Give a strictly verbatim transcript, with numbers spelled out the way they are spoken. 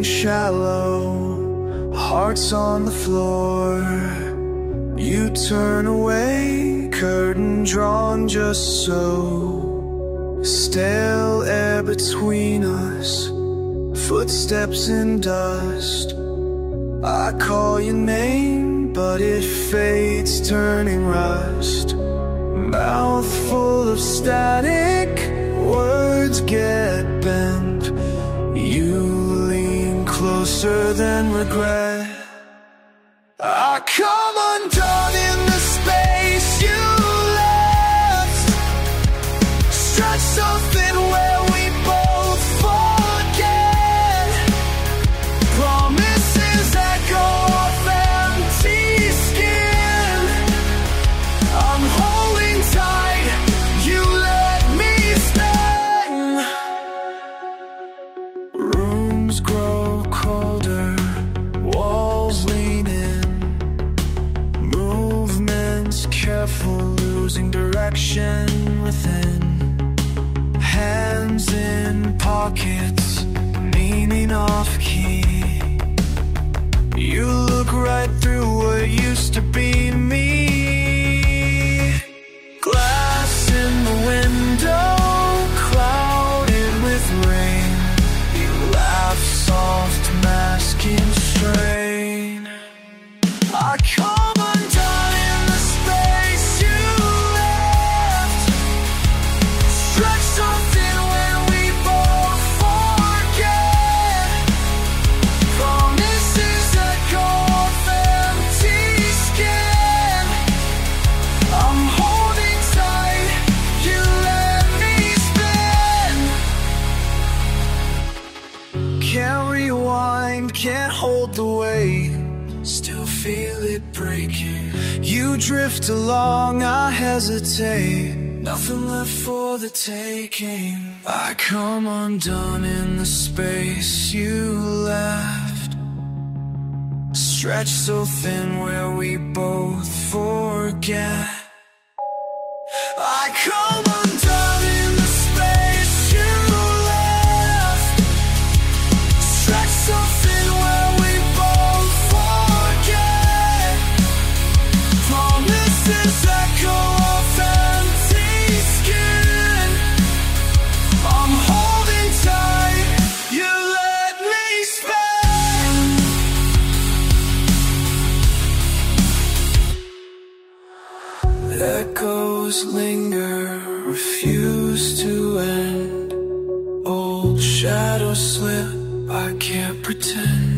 shallow, hearts on the floor. You turn away, curtain drawn just so. Stale air between us, footsteps in dust. I call your name, but it fades, turning rust. Mouth full of static, words get bent. You lean closer than regret. I come undone in the space you left. Stretch so thin where we both forget. Promises echo off empty skin. I'm holding tight, you let me spin. Rooms grow colder, walls lean in. Movements careful, losing direction within. Hands in pockets, meaning off key. You look right through what used to be me. Glass in the window, clouded with rain. You laugh soft, masking strain. I come undone in the space you left. Stretch so thin when we both forget. Promises echo off empty skin. I'm holding tight, you let me spin. Can't rewind, can't hold the weight. Still feel it breaking. You drift along, I hesitate. Nothing left for the taking. I come undone in the space you left. Stretch so thin where we both forget. I come undone in the space you left. Stretch so thin where we both forget. Promises echo off empty skin. I'm holding tight, you let me spin. Echoes linger, refuse to end. Old shadows slip, I can't pretend.